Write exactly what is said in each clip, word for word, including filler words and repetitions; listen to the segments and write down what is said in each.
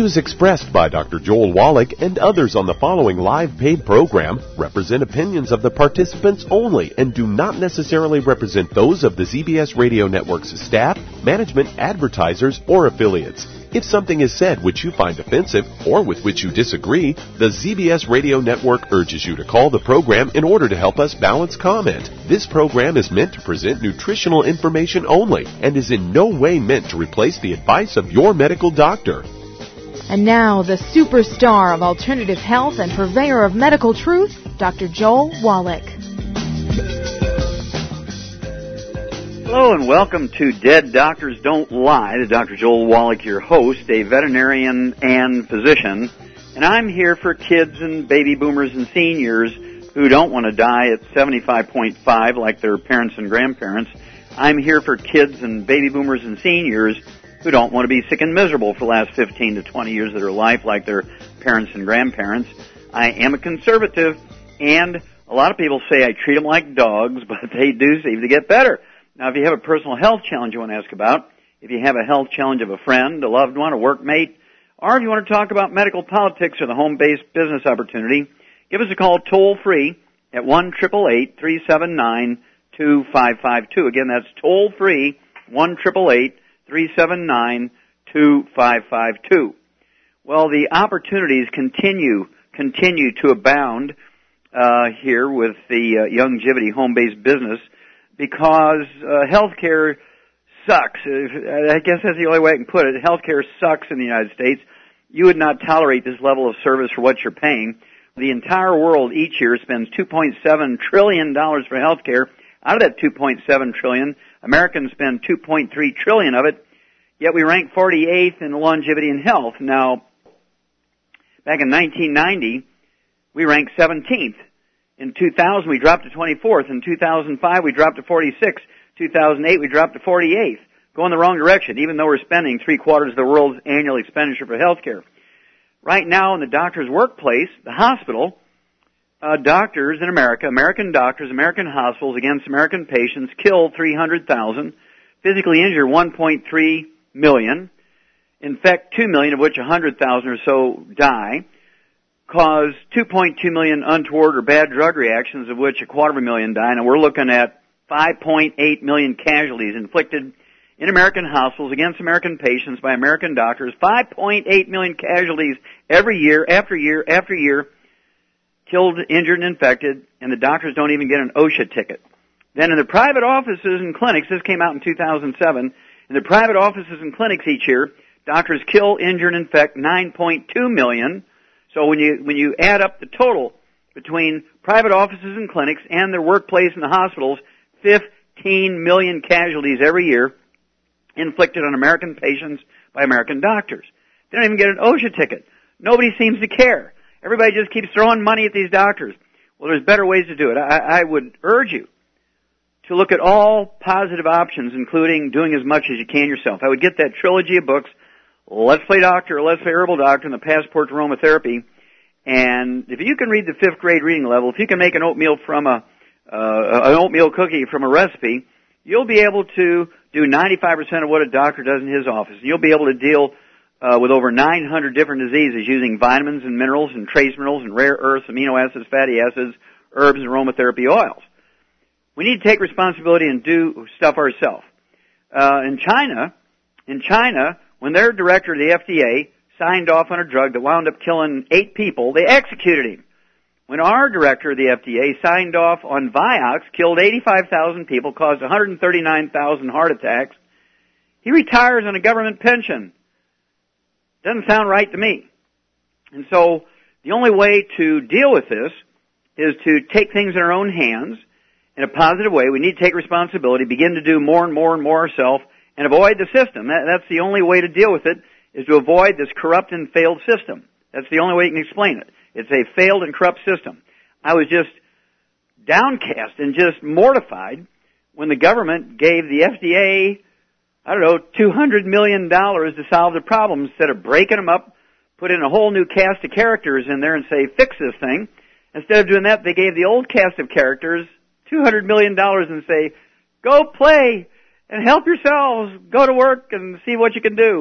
views expressed by Doctor Joel Wallach and others on the following live paid program represent opinions of the participants only and do not necessarily represent those of the Z B S Radio Network's staff, management, advertisers, or affiliates. If something is said which you find offensive or with which you disagree, the Z B S Radio Network urges you to call the program in order to help us balance comment. This program is meant to present nutritional information only and is in no way meant to replace the advice of your medical doctor. And now, the superstar of alternative health and purveyor of medical truth, Doctor Joel Wallach. Hello and welcome to Dead Doctors Don't Lie. The Doctor Joel Wallach, your host, a veterinarian and physician. And I'm here for kids and baby boomers and seniors who don't want to die at seventy-five point five like their parents and grandparents. I'm here for kids and baby boomers and seniors who don't want to be sick and miserable for the last fifteen to twenty years of their life like their parents and grandparents. I am a conservative, and a lot of people say I treat them like dogs, but they do seem to get better. Now, if you have a personal health challenge you want to ask about, if you have a health challenge of a friend, a loved one, a workmate, or if you want to talk about medical politics or the home-based business opportunity, give us a call toll-free at one eight eight eight, three seven nine, two five five two. Again, that's toll-free, one eight eight eight, three seven nine, two five five two. Well, the opportunities continue continue to abound uh, here with the uh, Youngevity home-based business, because uh, healthcare sucks. I guess that's the only way I can put it. Healthcare sucks in the United States. You would not tolerate this level of service for what you're paying. The entire world each year spends two point seven trillion dollars for healthcare. Out of that two point seven trillion dollars, Americans spend two point three trillion dollars of it, yet we rank forty-eighth in longevity and health. Now, back in nineteen ninety, we ranked seventeenth. In two thousand, we dropped to twenty-fourth. In two thousand five, we dropped to forty-sixth. two thousand eight, we dropped to forty-eighth. Going the wrong direction, even though we're spending three-quarters of the world's annual expenditure for health care. Right now, in the doctor's workplace, the hospital, uh, doctors in America, American doctors, American hospitals against American patients kill three hundred thousand, physically injure one point three million, infect two million, of which one hundred thousand or so die, cause two point two million untoward or bad drug reactions, of which a quarter of a million die, and we're looking at five point eight million casualties inflicted in American hospitals against American patients by American doctors. five point eight million casualties every year, after year, after year, killed, injured, and infected, and the doctors don't even get an OSHA ticket. Then in the private offices and clinics, this came out in two thousand seven, in the private offices and clinics each year, doctors kill, injure, and infect nine point two million. So when you when you add up the total between private offices and clinics and their workplace and the hospitals, fifteen million casualties every year inflicted on American patients by American doctors. They don't even get an OSHA ticket. Nobody seems to care. Everybody just keeps throwing money at these doctors. Well, there's better ways to do it. I, I would urge you to look at all positive options, including doing as much as you can yourself. I would get that trilogy of books, Let's Play Doctor, Let's Play Herbal Doctor, and the Passport to Aromatherapy. And if you can read the fifth grade reading level, if you can make an oatmeal from a uh, an oatmeal cookie from a recipe, you'll be able to do ninety-five percent of what a doctor does in his office. You'll be able to deal uh, with over nine hundred different diseases using vitamins and minerals and trace minerals and rare earths, amino acids, fatty acids, herbs, and aromatherapy oils. We need to take responsibility and do stuff ourselves. Uh, in China, in China, when their director of the F D A signed off on a drug that wound up killing eight people, they executed him. When our director of the F D A signed off on Vioxx, killed eighty-five thousand people, caused one hundred thirty-nine thousand heart attacks, he retires on a government pension. Doesn't sound right to me. And so the only way to deal with this is to take things in our own hands in a positive way. We need to take responsibility, begin to do more and more and more ourselves, and avoid the system. That, that's the only way to deal with it, is to avoid this corrupt and failed system. That's the only way you can explain it. It's a failed and corrupt system. I was just downcast and just mortified when the government gave the F D A, I don't know, two hundred million dollars to solve the problem instead of breaking them up, put in a whole new cast of characters in there and say, fix this thing. Instead of doing that, they gave the old cast of characters two hundred million dollars and say, go play and help yourselves, go to work and see what you can do.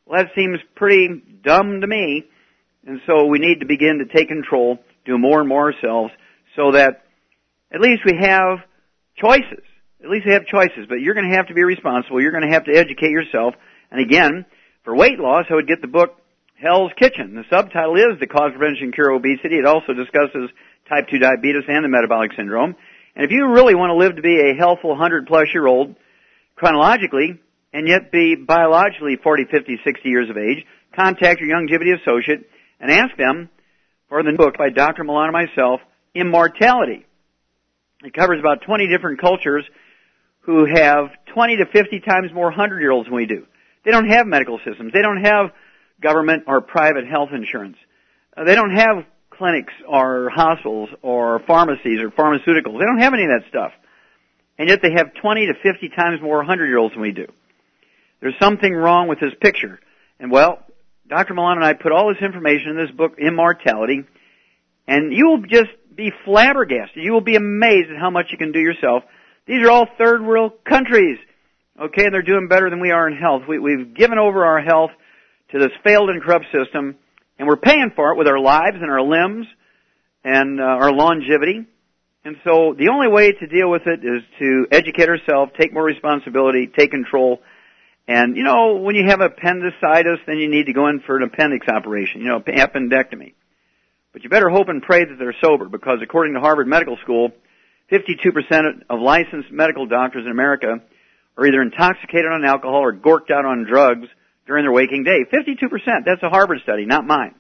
Well, that seems pretty dumb to me. And so we need to begin to take control, do more and more ourselves, so that at least we have choices. At least we have choices. But you're going to have to be responsible. You're going to have to educate yourself. And again, for weight loss, I would get the book Hell's Kitchen. The subtitle is The Cause, Prevention, Cure Obesity. It also discusses type two diabetes and the metabolic syndrome. And if you really want to live to be a healthful one hundred plus year old chronologically and yet be biologically forty, fifty, sixty years of age, contact your Longevity associate and ask them for the book by Doctor Milan and myself, Immortality. It covers about twenty different cultures who have twenty to fifty times more hundred-year-olds than we do. They don't have medical systems. They don't have government or private health insurance. Uh, they don't have clinics or hospitals or pharmacies or pharmaceuticals. They don't have any of that stuff. And yet they have twenty to fifty times more hundred-year-olds than we do. There's something wrong with this picture. And, well, Doctor Milan and I put all this information in this book, Immortality, and you will just be flabbergasted. You will be amazed at how much you can do yourself. These are all third world countries, okay, and they're doing better than we are in health. We, we've given over our health to this failed and corrupt system, and we're paying for it with our lives and our limbs and uh, our longevity. And so the only way to deal with it is to educate ourselves, take more responsibility, take control. And, you know, when you have appendicitis, then you need to go in for an appendix operation, you know, appendectomy. But you better hope and pray that they're sober, because according to Harvard Medical School, fifty-two percent of licensed medical doctors in America are either intoxicated on alcohol or gorked out on drugs during their waking day. fifty-two percent. That's a Harvard study, not mine.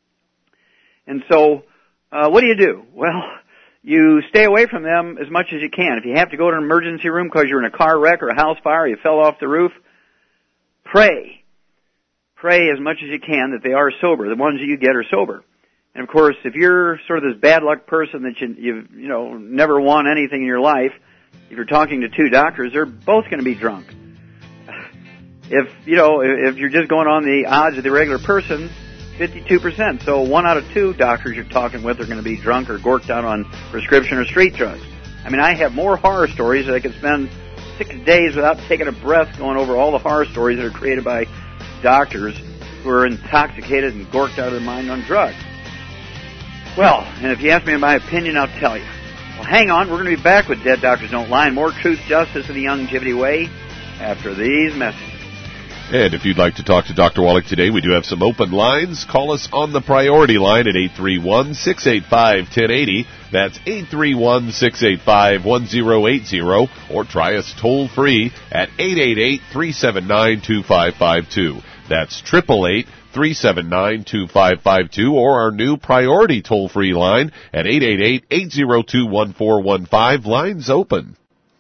And so, uh, what do you do? Well, you stay away from them as much as you can. If you have to go to an emergency room because you're in a car wreck or a house fire, or you fell off the roof, pray. Pray as much as you can that they are sober. The ones that you get are sober. And of course, if you're sort of this bad luck person that you, you've, you know, never won anything in your life, if you're talking to two doctors, they're both going to be drunk. If, you know, if you're just going on the odds of the regular person, fifty-two percent. So one out of two doctors you're talking with are going to be drunk or gorked out on prescription or street drugs. I mean, I have more horror stories that I could spend six days without taking a breath going over all the horror stories that are created by doctors who are intoxicated and gorked out of their mind on drugs. Well, and if you ask me my opinion, I'll tell you. Well, hang on. We're going to be back with Dead Doctors Don't Lie. More truth, justice, and the Longevity way after these messages. And if you'd like to talk to Doctor Wallach today, we do have some open lines. Call us on the priority line at eight three one, six eight five, one zero eight zero. That's eight three one, six eight five, one zero eight zero. Or try us toll free at eight eight eight, three seven nine, two five five two. That's eight eight eight, three seven nine, two five five two, or our new priority toll-free line at eight eight eight, eight zero two, one four one five. Lines open.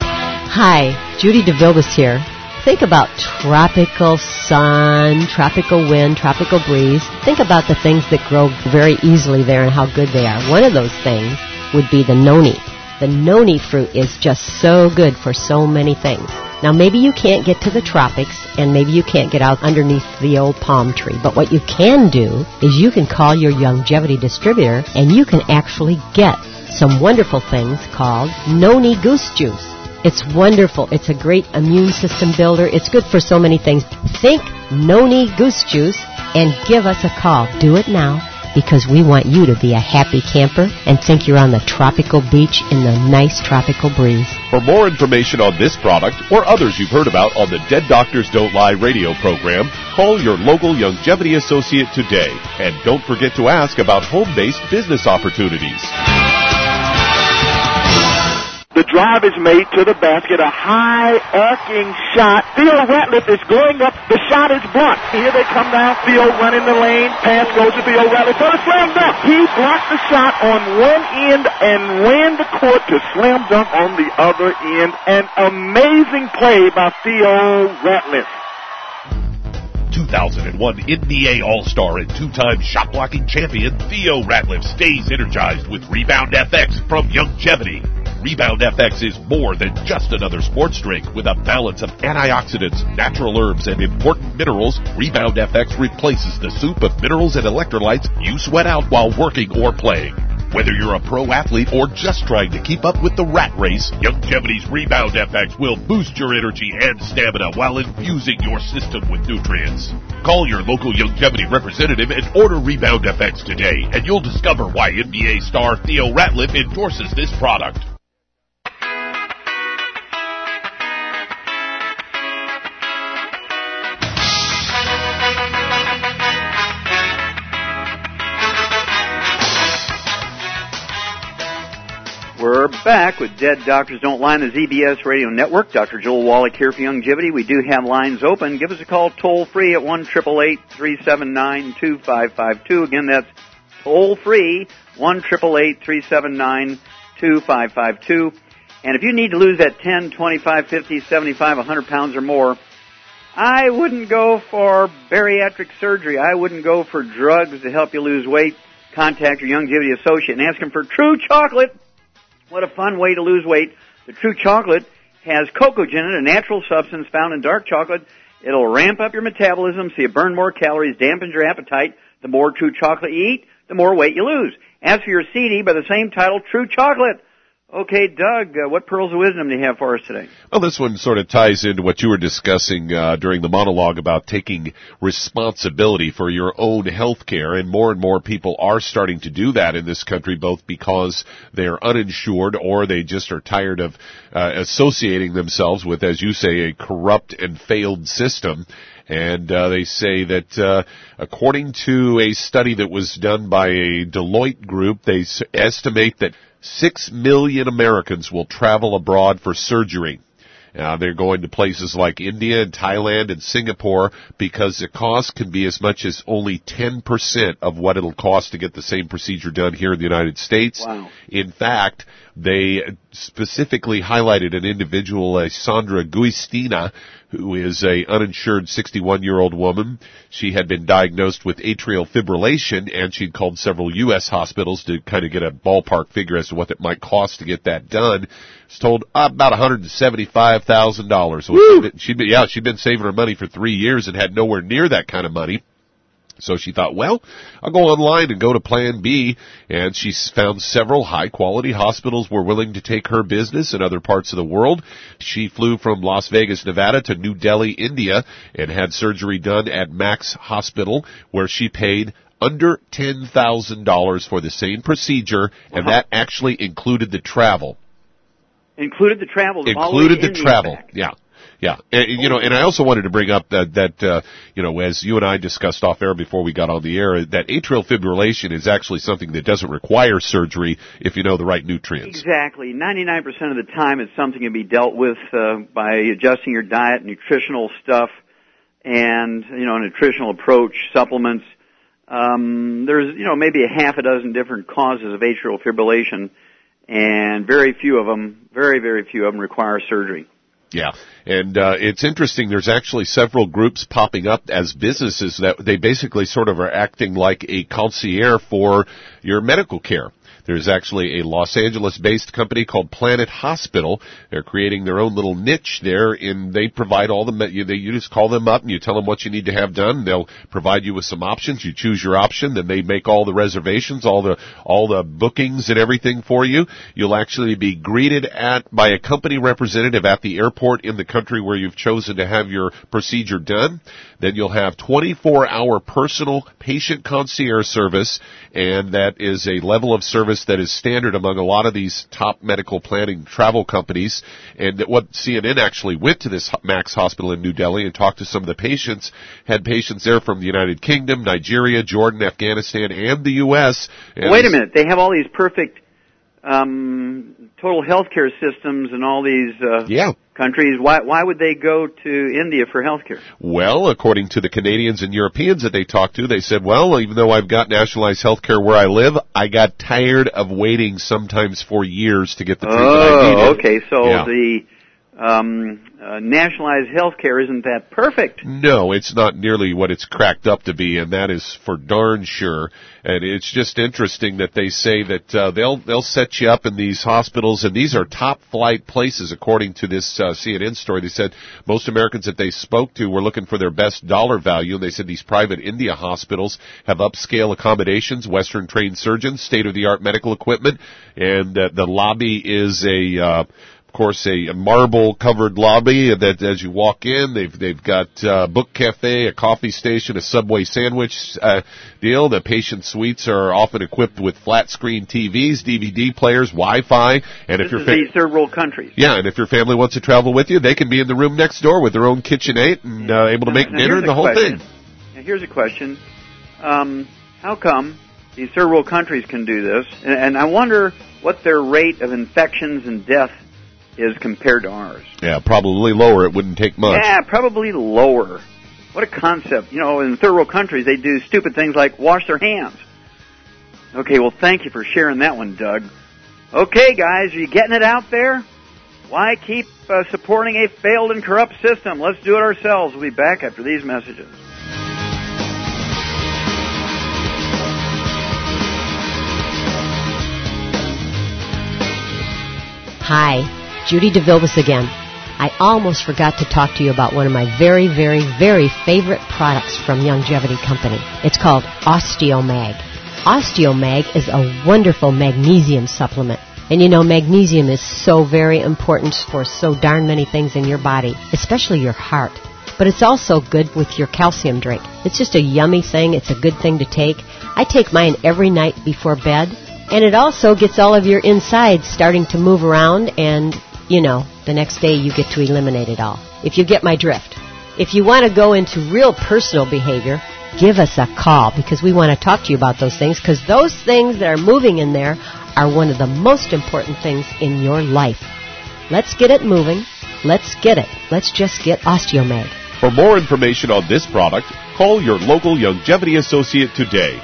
Hi, Judy DeVilbiss here. Think about tropical sun, tropical wind, tropical breeze. Think about the things that grow very easily there and how good they are. One of those things would be the noni. The noni fruit is just so good for so many things. Now, maybe you can't get to the tropics, and maybe you can't get out underneath the old palm tree. But what you can do is you can call your Longevity distributor, and you can actually get some wonderful things called noni goose juice. It's wonderful. It's a great immune system builder. It's good for so many things. Think noni goose juice and give us a call. Do it now, because we want you to be a happy camper and think you're on the tropical beach in the nice tropical breeze. For more information on this product or others you've heard about on the Dead Doctors Don't Lie radio program, call your local Longevity associate today. And don't forget to ask about home-based business opportunities. The drive is made to the basket, a high arcing shot. Theo Ratliff is going up. The shot is blocked. Here they come down. Theo running the lane. Pass goes to Theo Ratliff for a slam dunk. He blocked the shot on one end and ran the court to slam dunk on the other end. An amazing play by Theo Ratliff. two thousand one N B A All-Star and two-time shot-blocking champion Theo Ratliff stays energized with Rebound F X from Longevity. Rebound F X is more than just another sports drink. With a balance of antioxidants, natural herbs, and important minerals, Rebound F X replaces the soup of minerals and electrolytes you sweat out while working or playing. Whether you're a pro athlete or just trying to keep up with the rat race, Youngevity's Rebound F X will boost your energy and stamina while infusing your system with nutrients. Call your local Youngevity representative and order Rebound F X today, and you'll discover why N B A star Theo Ratliff endorses this product. We're back with Dead Doctors Don't Lie on the Z B S Radio Network. Doctor Joel Wallach here for Youngevity. We do have lines open. Give us a call toll free at one eight eight eight, three seven nine, two five five two. Again, that's toll free, one eight eight eight, three seven nine, two five five two. And if you need to lose that ten, twenty-five, fifty, seventy-five, one hundred pounds or more, I wouldn't go for bariatric surgery. I wouldn't go for drugs to help you lose weight. Contact your Youngevity associate and ask him for True Chocolate. What a fun way to lose weight. The True Chocolate has cocogen in it, a natural substance found in dark chocolate. It'll ramp up your metabolism so you burn more calories, dampens your appetite. The more True Chocolate you eat, the more weight you lose. Ask for your C D by the same title, True Chocolate. Okay, Doug, uh, what pearls of wisdom do you have for us today? Well, this one sort of ties into what you were discussing uh, during the monologue about taking responsibility for your own health care, and more and more people are starting to do that in this country, both because they're uninsured or they just are tired of uh, associating themselves with, as you say, a corrupt and failed system. And uh, they say that uh, according to a study that was done by a Deloitte group, they s- estimate that Six million Americans will travel abroad for surgery. Uh, they're going to places like India and Thailand and Singapore because the cost can be as much as only ten percent of what it'll cost to get the same procedure done here in the United States. Wow. In fact, they specifically highlighted an individual, uh, Sandra Guistina, who is a uninsured sixty-one-year-old woman. She had been diagnosed with atrial fibrillation, and she'd called several U S hospitals to kind of get a ballpark figure as to what it might cost to get that done. She's told uh, about one hundred seventy-five thousand dollars. So she'd been, yeah, she'd been saving her money for three years and had nowhere near that kind of money. So she thought, well, I'll go online and go to Plan B, and she found several high-quality hospitals were willing to take her business in other parts of the world. She flew from Las Vegas, Nevada to New Delhi, India, and had surgery done at Max Hospital, where she paid under ten thousand dollars for the same procedure, and that actually included the travel. Included the travel? Included the travel, yeah. Yeah, and, you know, and I also wanted to bring up that, that uh, you know, as you and I discussed off air before we got on the air, that atrial fibrillation is actually something that doesn't require surgery if you know the right nutrients. Exactly. ninety-nine percent of the time it's something to be dealt with uh, by adjusting your diet, nutritional stuff, and, you know, a nutritional approach, supplements. Um, there's, you know, maybe a half a dozen different causes of atrial fibrillation, and very few of them, very, very few of them require surgery. Yeah, and uh, it's interesting. There's actually several groups popping up as businesses that they basically sort of are acting like a concierge for your medical care. There's actually a Los Angeles-based company called Planet Hospital. They're creating their own little niche there, and they provide all the, you, they, you just call them up and you tell them what you need to have done. They'll provide you with some options. You choose your option, then they make all the reservations, all the, all the bookings and everything for you. You'll actually be greeted at, by a company representative at the airport in the country where you've chosen to have your procedure done. Then you'll have twenty-four hour personal patient concierge service, and that is a level of service that is standard among a lot of these top medical planning travel companies. And what C N N actually went to this Max Hospital in New Delhi and talked to some of the patients, had patients there from the United Kingdom, Nigeria, Jordan, Afghanistan, and the U S. And wait a minute, they have all these perfect um, total health care systems in all these uh, yeah. countries. Why, why would they go to India for health care? Well, according to the Canadians and Europeans that they talked to, they said, well, even though I've got nationalized health care where I live, I got tired of waiting sometimes for years to get the treatment oh, I needed. Okay, so yeah. the um, uh, nationalized health care isn't that perfect. No, it's not nearly what it's cracked up to be, and that is for darn sure. And it's just interesting that they say that uh, they'll they'll set you up in these hospitals, and these are top flight places, according to this uh, C N N story. They said most Americans that they spoke to were looking for their best dollar value, and they said these private India hospitals have upscale accommodations, Western trained surgeons, state of the art medical equipment, and uh, the lobby is a uh, Of course, a, a marble-covered lobby that, as you walk in, they've they've got a book cafe, a coffee station, a Subway sandwich uh, deal. The patient suites are often equipped with flat-screen T Vs, D V D players, Wi-Fi, and this if your is fa- these third world countries. Yeah, and if your family wants to travel with you, they can be in the room next door with their own kitchenette and uh, able to make now, dinner and the whole question. thing. Now, here's a question: um, how come these third world countries can do this? And, and I wonder what their rate of infections and death is compared to ours. Yeah, probably lower. It wouldn't take much. Yeah, probably lower. What a concept. You know, in third world countries, they do stupid things like wash their hands. Okay, well, thank you for sharing that one, Doug. Okay, guys, are you getting it out there? Why keep uh, supporting a failed and corrupt system? Let's do it ourselves. We'll be back after these messages. Hi. Judy DeVilbiss again. I almost forgot to talk to you about one of my very, very, very favorite products from Youngevity Company. It's called OsteoMag. OsteoMag is a wonderful magnesium supplement. And you know, magnesium is so very important for so darn many things in your body, especially your heart. But it's also good with your calcium drink. It's just a yummy thing. It's a good thing to take. I take mine every night before bed. And it also gets all of your insides starting to move around, and, you know, the next day you get to eliminate it all, if you get my drift. If you want to go into real personal behavior, give us a call, because we want to talk to you about those things, because those things that are moving in there are one of the most important things in your life. Let's get it moving. Let's get it. Let's just get OsteoMag. For more information on this product, call your local Youngevity associate today.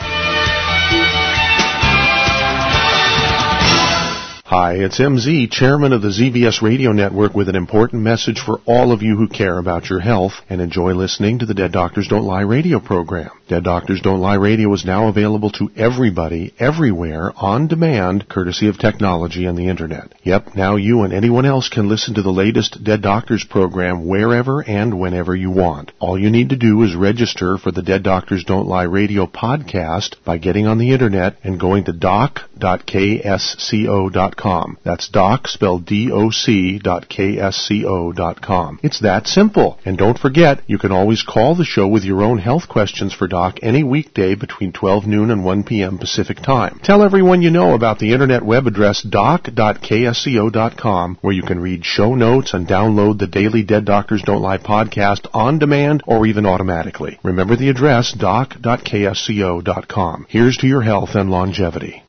Hi, it's M Z, chairman of the Z B S Radio Network, with an important message for all of you who care about your health and enjoy listening to the Dead Doctors Don't Lie radio program. Dead Doctors Don't Lie radio is now available to everybody, everywhere, on demand, courtesy of technology and the Internet. Yep, now you and anyone else can listen to the latest Dead Doctors program wherever and whenever you want. All you need to do is register for the Dead Doctors Don't Lie radio podcast by getting on the Internet and going to doc dot k s c o dot com. That's doc, spelled D O C, dot K S C O dot com. It's that simple. And don't forget, you can always call the show with your own health questions for Doc any weekday between twelve noon and one p.m. Pacific Time. Tell everyone you know about the Internet web address doc dot k s c o dot com, where you can read show notes and download the daily Dead Doctors Don't Lie podcast on demand or even automatically. Remember the address, doc dot k s c o dot com. Here's to your health and longevity.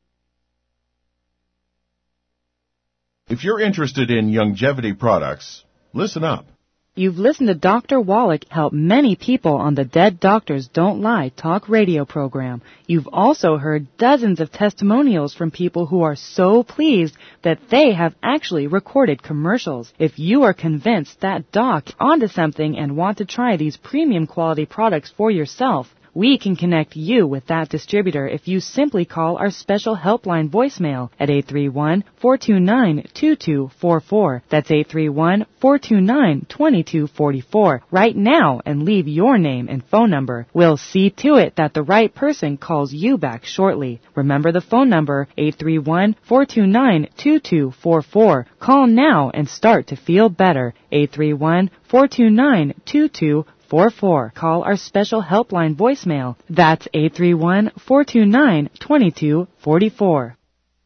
If you're interested in Youngevity products, listen up. You've listened to Doctor Wallach help many people on the Dead Doctors Don't Lie talk radio program. You've also heard dozens of testimonials from people who are so pleased that they have actually recorded commercials. If you are convinced that Doc is onto something and want to try these premium quality products for yourself, we can connect you with that distributor if you simply call our special helpline voicemail at eight three one, four two nine, two two four four. That's eight three one, four two nine, two two four four right now and leave your name and phone number. We'll see to it that the right person calls you back shortly. Remember the phone number, eight three one, four two nine, two two four four. Call now and start to feel better. eight three one, four two nine, two two four four. Call our special helpline voicemail. That's eight three one, four two nine, two two four four.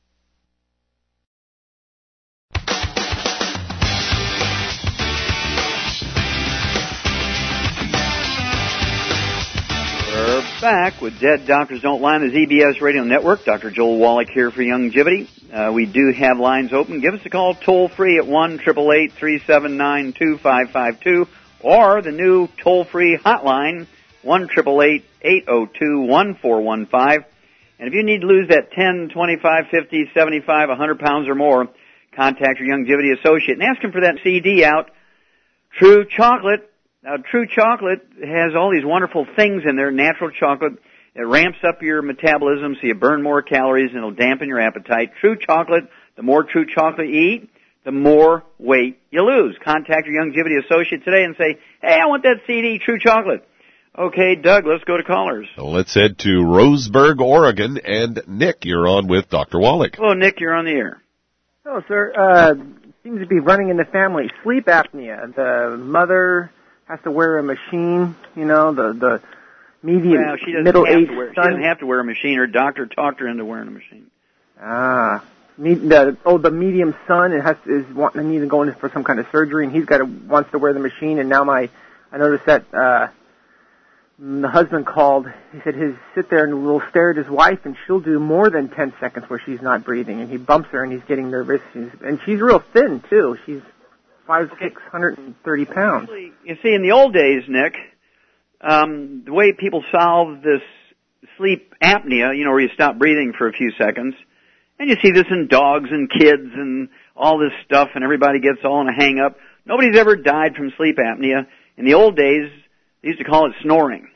We're back with Dead Doctors Don't Lie on the Z B S Radio Network. Doctor Joel Wallach here for Youngevity. Uh, we do have lines open. Give us a call toll free at one eight eight eight, three seven nine, two five five two. Or the new toll-free hotline, one eight eight eight, eight zero two, one four one five. And if you need to lose that ten, twenty-five, fifty, seventy-five, one hundred pounds or more, contact your Youngevity associate and ask him for that C D out, True Chocolate. Now, True Chocolate has all these wonderful things in there, natural chocolate. It ramps up your metabolism so you burn more calories and it'll dampen your appetite. True Chocolate, the more True Chocolate you eat, the more weight you lose. Contact your Youngevity associate today and say, hey, I want that C D, True Chocolate. Okay, Doug, let's go to callers. So let's head to Roseburg, Oregon, and Nick, you're on with Doctor Wallach. Hello, Nick, you're on the air. Oh, sir, uh, seems to be running in the family. Sleep apnea. The mother has to wear a machine, you know, the, the medium, well, she doesn't middle-aged have to wear, son. She doesn't have to wear a machine. Her doctor talked her into wearing a machine. Ah. Me, the, oh, the medium son it has is wanting needing to go in for some kind of surgery, and he's got to, wants to wear the machine. And now my, I noticed that uh, the husband called. He said his sit there and will stare at his wife, and she'll do more than ten seconds where she's not breathing. And he bumps her, and he's getting nervous. He's, and she's real thin too. She's five six hundred and thirty pounds. You see, in the old days, Nick, um, the way people solve this sleep apnea, you know, where you stop breathing for a few seconds. And you see this in dogs and kids and all this stuff, and everybody gets all in a hang-up. Nobody's ever died from sleep apnea. In the old days, they used to call it snoring.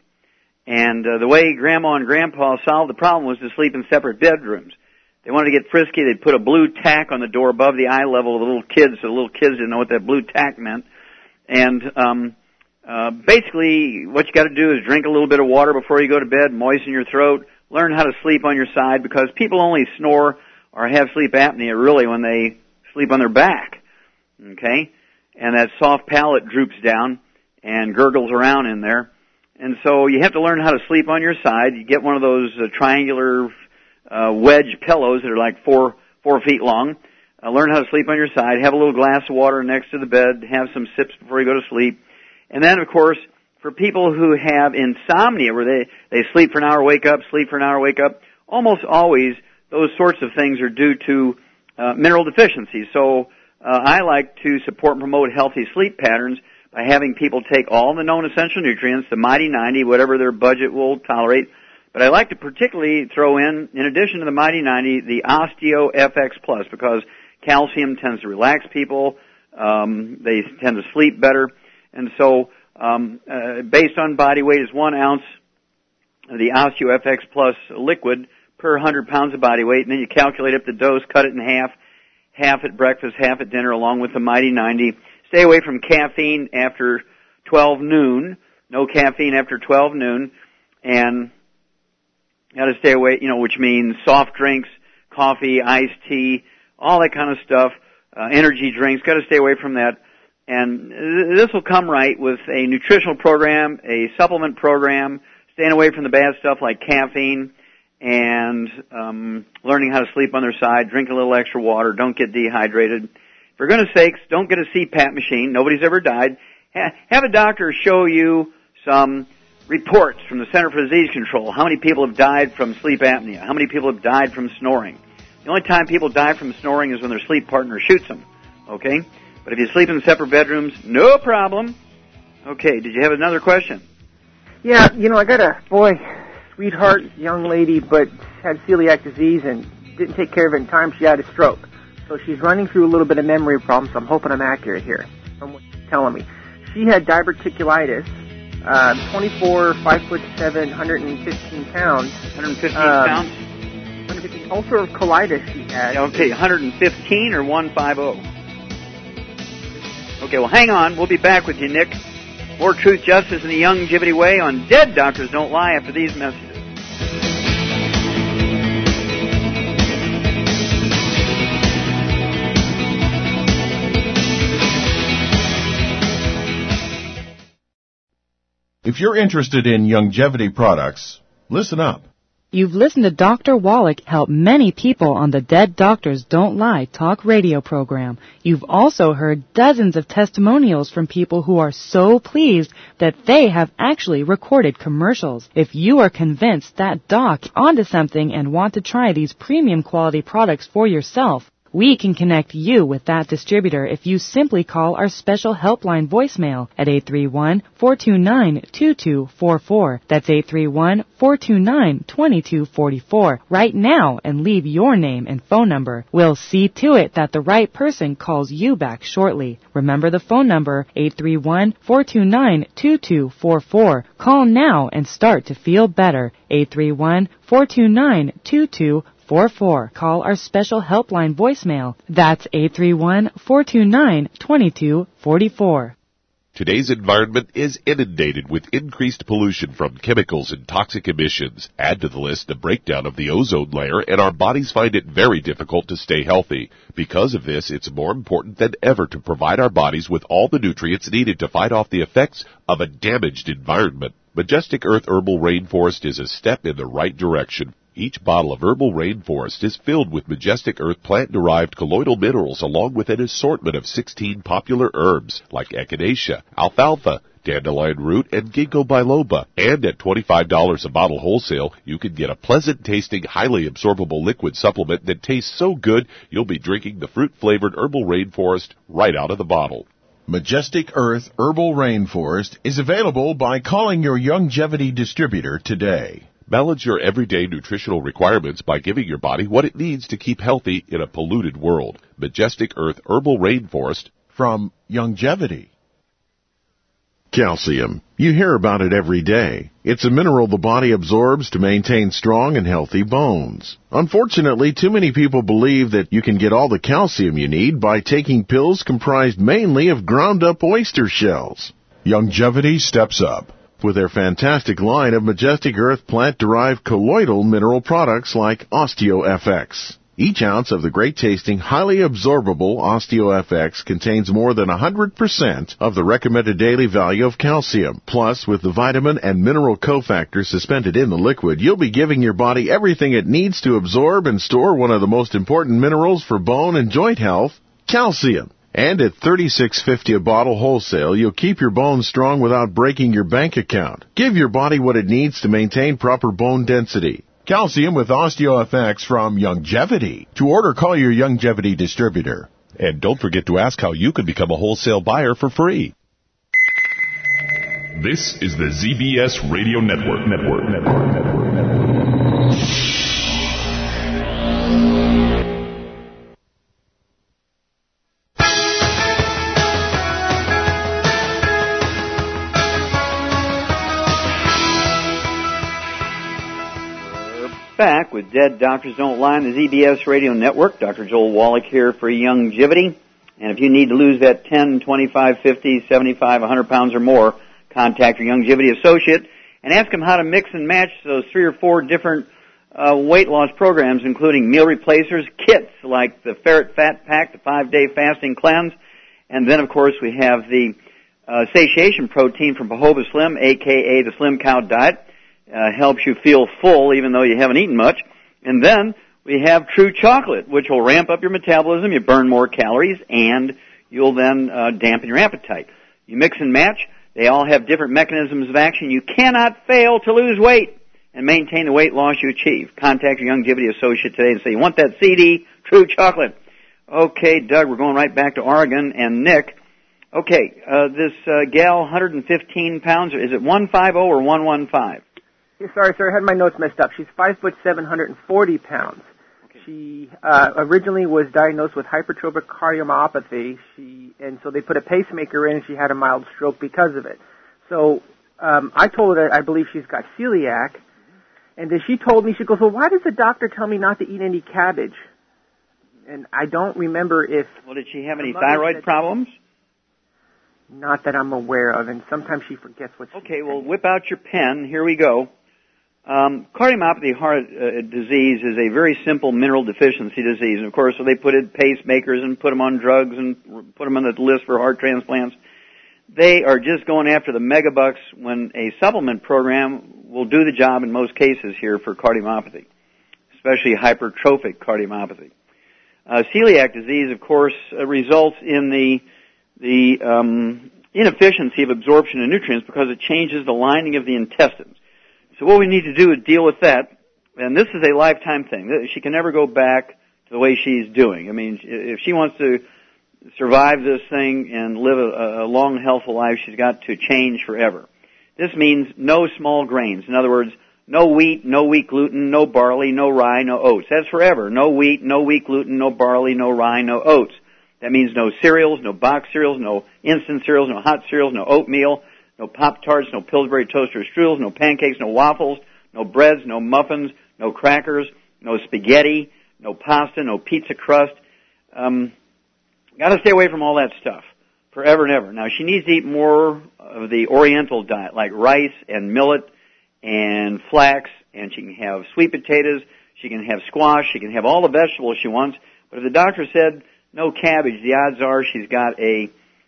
And uh, the way Grandma and Grandpa solved the problem was to sleep in separate bedrooms. They wanted to get frisky. They'd put a blue tack on the door above the eye level of the little kids, so the little kids didn't know what that blue tack meant. And um, uh, basically, what you got to do is drink a little bit of water before you go to bed, moisten your throat, learn how to sleep on your side, because people only snore or have sleep apnea really when they sleep on their back, okay? And that soft palate droops down and gurgles around in there. And so you have to learn how to sleep on your side. You get one of those uh, triangular uh, wedge pillows that are like four four feet long. Uh, learn how to sleep on your side. Have a little glass of water next to the bed. Have some sips before you go to sleep. And then, of course, for people who have insomnia, where they, they sleep for an hour, wake up, sleep for an hour, wake up, almost always those sorts of things are due to uh, mineral deficiencies. So uh, I like to support and promote healthy sleep patterns by having people take all the known essential nutrients, the Mighty ninety, whatever their budget will tolerate. But I like to particularly throw in, in addition to the Mighty ninety, the Osteo F X Plus, because calcium tends to relax people. Um, they tend to sleep better. And so um, uh, based on body weight is one ounce of the Osteo F X Plus liquid per one hundred pounds of body weight, and then you calculate up the dose, cut it in half, half at breakfast, half at dinner, along with the Mighty ninety. Stay away from caffeine after twelve noon. No caffeine after twelve noon. And you got to stay away, you know, which means soft drinks, coffee, iced tea, all that kind of stuff, uh, energy drinks. Got to stay away from that. And this will come right with a nutritional program, a supplement program, staying away from the bad stuff like caffeine, and um, learning how to sleep on their side, drink a little extra water, don't get dehydrated. For goodness sakes, don't get a C PAP machine. Nobody's ever died. Ha- have a doctor show you some reports from the Center for Disease Control. How many people have died from sleep apnea? How many people have died from snoring? The only time people die from snoring is when their sleep partner shoots them, okay? But if you sleep in separate bedrooms, no problem. Okay, did you have another question? Yeah, you know, I got a, boy, sweetheart young lady, but had celiac disease and didn't take care of it in time. She had a stroke. So she's running through a little bit of memory problems, so I'm hoping I'm accurate here from what you're telling me. She had diverticulitis, uh, twenty-four, five foot seven, one hundred fifteen pounds. one hundred fifteen um, pounds? one hundred fifteen, ulcerative colitis she had. Okay, one hundred fifteen or one fifty? Okay, well, hang on. We'll be back with you, Nick. More truth, justice, in the Youngevity way on Dead Doctors Don't Lie after these messages. If you're interested in Youngevity products, listen up. You've listened to Doctor Wallach help many people on the Dead Doctors Don't Lie talk radio program. You've also heard dozens of testimonials from people who are so pleased that they have actually recorded commercials. If you are convinced that doc onto something and want to try these premium quality products for yourself, We can connect you with that distributor if you simply call our special helpline voicemail at eight three one, four two nine, two two four four. That's eight three one, four two nine, two two four four right now and leave your name and phone number. We'll see to it that the right person calls you back shortly. Remember the phone number, eight three one, four two nine, two two four four. Call now and start to feel better. eight three one, four two nine, two two four four. Call our special helpline voicemail. That's eight three one, four two nine, two two four four. Today's environment is inundated with increased pollution from chemicals and toxic emissions. Add to the list the breakdown of the ozone layer, and our bodies find it very difficult to stay healthy. Because of this, it's more important than ever to provide our bodies with all the nutrients needed to fight off the effects of a damaged environment. Majestic Earth Herbal Rainforest is a step in the right direction. Each bottle of Herbal Rainforest is filled with Majestic Earth plant-derived colloidal minerals along with an assortment of sixteen popular herbs like echinacea, alfalfa, dandelion root, and ginkgo biloba. And at twenty-five dollars a bottle wholesale, you can get a pleasant-tasting, highly absorbable liquid supplement that tastes so good you'll be drinking the fruit-flavored Herbal Rainforest right out of the bottle. Majestic Earth Herbal Rainforest is available by calling your Youngevity distributor today. Balance your everyday nutritional requirements by giving your body what it needs to keep healthy in a polluted world. Majestic Earth Herbal Rainforest from Youngevity. Calcium. You hear about it every day. It's a mineral the body absorbs to maintain strong and healthy bones. Unfortunately, too many people believe that you can get all the calcium you need by taking pills comprised mainly of ground-up oyster shells. Youngevity steps up with their fantastic line of Majestic Earth plant-derived colloidal mineral products like OsteoFX. Each ounce of the great-tasting, highly absorbable OsteoFX contains more than one hundred percent of the recommended daily value of calcium. Plus, with the vitamin and mineral cofactors suspended in the liquid, you'll be giving your body everything it needs to absorb and store one of the most important minerals for bone and joint health, calcium. And at thirty-six fifty a bottle wholesale, you'll keep your bones strong without breaking your bank account. Give your body what it needs to maintain proper bone density. Calcium with OsteoFX from Youngevity. To order, call your Youngevity distributor. And don't forget to ask how you can become a wholesale buyer for free. This is the Z B S Radio Network. Network. Network. Network. Network. Back with Dead Doctors Don't Lie on the Z B S Radio Network. Doctor Joel Wallach here for Youngevity. And if you need to lose that ten, twenty-five, fifty, seventy-five, one hundred pounds or more, contact your Youngevity associate and ask them how to mix and match those three or four different uh, weight loss programs, including meal replacers, kits like the Ferret Fat Pack, the five-day fasting cleanse, and then, of course, we have the uh, satiation protein from Jojoba Slim, a k a the Slim Cow Diet. Uh, helps you feel full even though you haven't eaten much. And then we have True Chocolate, which will ramp up your metabolism, you burn more calories, and you'll then uh, dampen your appetite. You mix and match. They all have different mechanisms of action. You cannot fail to lose weight and maintain the weight loss you achieve. Contact your Youngevity associate today and say, you want that C D, True Chocolate. Okay, Doug, we're going right back to Oregon. And Nick, okay, uh, this uh, gal, one hundred fifteen pounds, is it one fifty or one fifteen? Sorry, sorry, I had my notes messed up. She's five foot seven, one hundred forty pounds. Okay. She uh, originally was diagnosed with hypertrophic cardiomyopathy. She and so they put a pacemaker in, and she had a mild stroke because of it. So um, I told her I believe she's got celiac, and then she told me, she goes, well, why does the doctor tell me not to eat any cabbage? And I don't remember if. Well, did she have any thyroid problems? Not that I'm aware of, and sometimes she forgets what. Okay, well, whip out your pen. Here we go. Um, cardiomyopathy heart uh, disease is a very simple mineral deficiency disease. And, of course, so they put in pacemakers and put them on drugs and put them on the list for heart transplants. They are just going after the megabucks when a supplement program will do the job in most cases here for cardiomyopathy, especially hypertrophic cardiomyopathy. Uh, celiac disease, of course, uh, results in the the um, inefficiency of absorption of nutrients because it changes the lining of the intestines. So what we need to do is deal with that, and this is a lifetime thing. She can never go back the way she's doing. I mean, if she wants to survive this thing and live a, a long, healthful life, she's got to change forever. This means no small grains. In other words, no wheat, no wheat gluten, no barley, no rye, no oats. That's forever. No wheat, no wheat gluten, no barley, no rye, no oats. That means no cereals, no box cereals, no instant cereals, no hot cereals, no oatmeal, no Pop-Tarts, no Pillsbury toaster strudels, no pancakes, no waffles, no breads, no muffins, no crackers, no spaghetti, no pasta, no pizza crust. Um, got to stay away from all that stuff forever and ever. Now, she needs to eat more of the Oriental diet, like rice and millet and flax, and she can have sweet potatoes, she can have squash, she can have all the vegetables she wants. But if the doctor said no cabbage, the odds are she's got a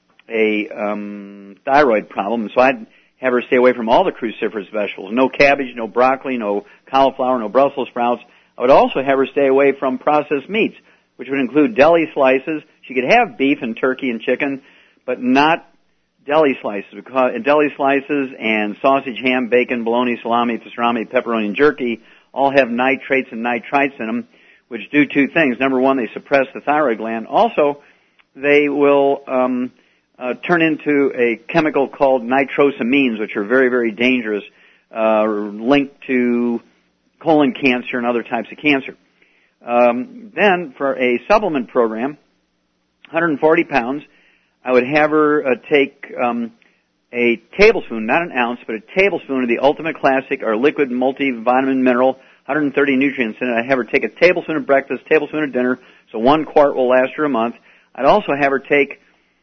a um, thyroid problem. So I'd have her stay away from all the cruciferous vegetables. No cabbage, no broccoli, no cauliflower, no Brussels sprouts. I would also have her stay away from processed meats, which would include deli slices. She could have beef and turkey and chicken, but not deli slices, because deli slices and sausage, ham, bacon, bologna, salami, pastrami, pepperoni, and jerky all have nitrates and nitrites in them, which do two things. Number one, they suppress the thyroid gland. Also, they will um, uh, turn into a chemical called nitrosamines, which are very, very dangerous, uh, linked to colon cancer and other types of cancer. Um, then, for a supplement program, one hundred forty pounds, I would have her uh, take um, a tablespoon, not an ounce, but a tablespoon of the Ultimate Classic, our liquid multivitamin mineral, one hundred thirty nutrients in it. I'd have her take a tablespoon at breakfast, tablespoon at dinner, so one quart will last her a month. I'd also have her take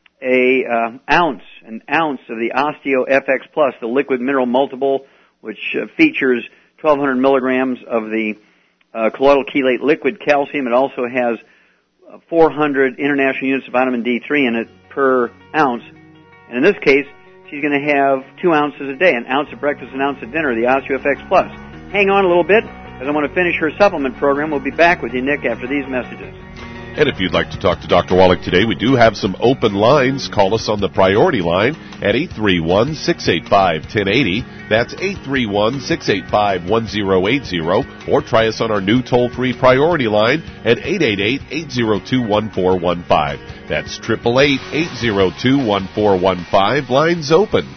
a uh, ounce, an ounce of the Osteo F X Plus, the liquid mineral multiple, which uh, features twelve hundred milligrams of the uh, colloidal chelate liquid calcium. It also has uh, four hundred international units of vitamin D three in it per ounce. And in this case, she's going to have two ounces a day, an ounce at breakfast, an ounce at dinner, the Osteo F X Plus. Hang on a little bit, as I want to finish her supplement program. We'll be back with you, Nick, after these messages. And if you'd like to talk to Doctor Wallach today, we do have some open lines. Call us on the priority line at eight three one, six eight five, one zero eight zero. That's eight three one, six eight five, one zero eight zero. Or try us on our new toll-free priority line at eight eight eight, eight zero two, one four one five. That's eight eight eight, eight zero two, one four one five. Lines open.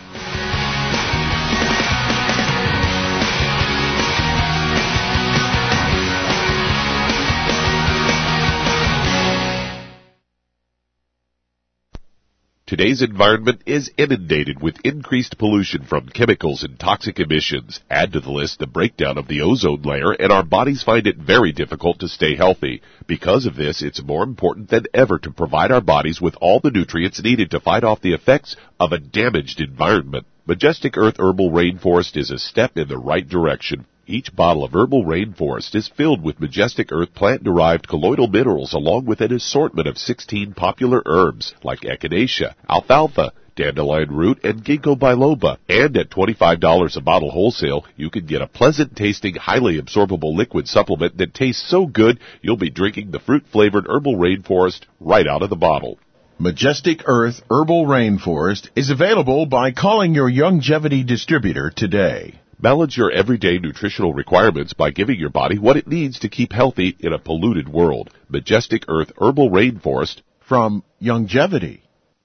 Today's environment is inundated with increased pollution from chemicals and toxic emissions. Add to the list the breakdown of the ozone layer, and our bodies find it very difficult to stay healthy. Because of this, it's more important than ever to provide our bodies with all the nutrients needed to fight off the effects of a damaged environment. Majestic Earth Herbal Rainforest is a step in the right direction. Each bottle of Herbal Rainforest is filled with Majestic Earth plant-derived colloidal minerals, along with an assortment of sixteen popular herbs like echinacea, alfalfa, dandelion root, and ginkgo biloba. And at twenty-five dollars a bottle wholesale, you can get a pleasant-tasting, highly absorbable liquid supplement that tastes so good you'll be drinking the fruit-flavored Herbal Rainforest right out of the bottle. Majestic Earth Herbal Rainforest is available by calling your Youngevity distributor today. Balance your everyday nutritional requirements by giving your body what it needs to keep healthy in a polluted world. Majestic Earth Herbal Rainforest from Youngevity.